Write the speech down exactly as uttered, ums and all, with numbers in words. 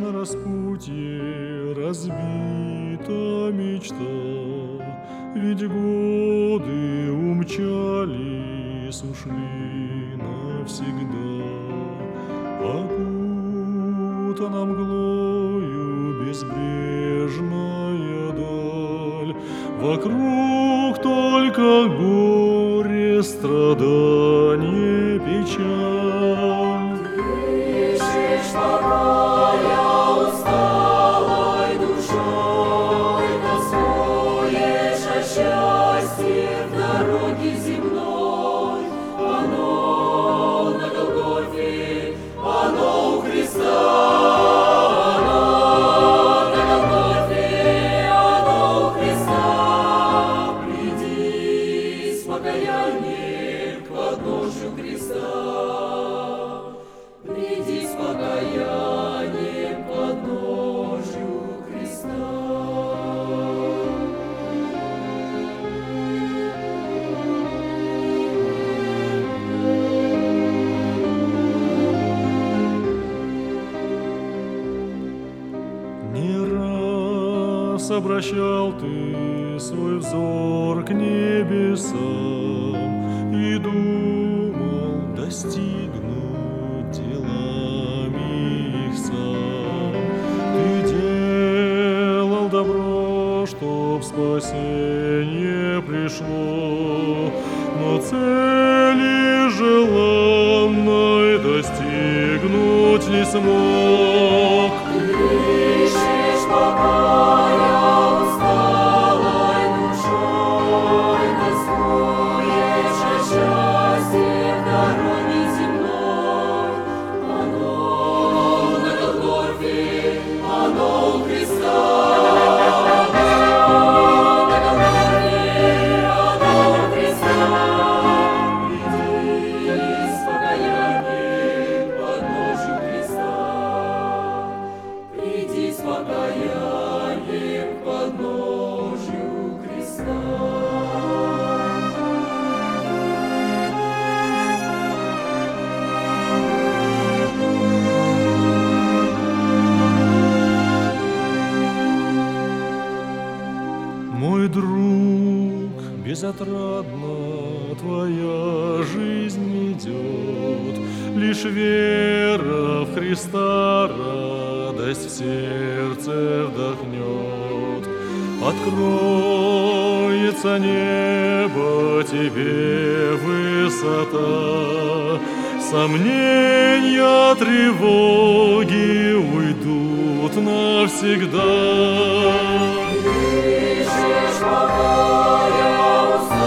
На распутье разбита мечта, ведь годы умчались, ушли навсегда. Окутана мглою безбрежная даль, вокруг только горе, страдание, печаль. Ты ищешь покоя усталой душой, тоскуешь о счастье в дороге земной. Оно на Голгофе, оно у Христа. Оно на Голгофе, оно у Христа. Приди с покаянием к подножию креста. Приди с покаянием к подножию креста. Не раз обращал ты свой взор к небесам и думал достигнуть делами их сам. Ты делал добро, чтоб спасение пришло, но цели желанной достигнуть не смог. Ищешь покоя усталой душой, тоскуешь о счастье в дороге земной. Оно на Голгофе, оно у Христа. Оно на Голгофе, оно у Христа. Приди с покаянием к подножию креста. Приди с покаянием к подножию креста. Мой друг, безотрадно твоя жизнь идет, лишь вера в Христа радость в сердце вдохнет. Откроется небо тебе высота, сомнения, тревоги уйдут навсегда. Ищешь покоя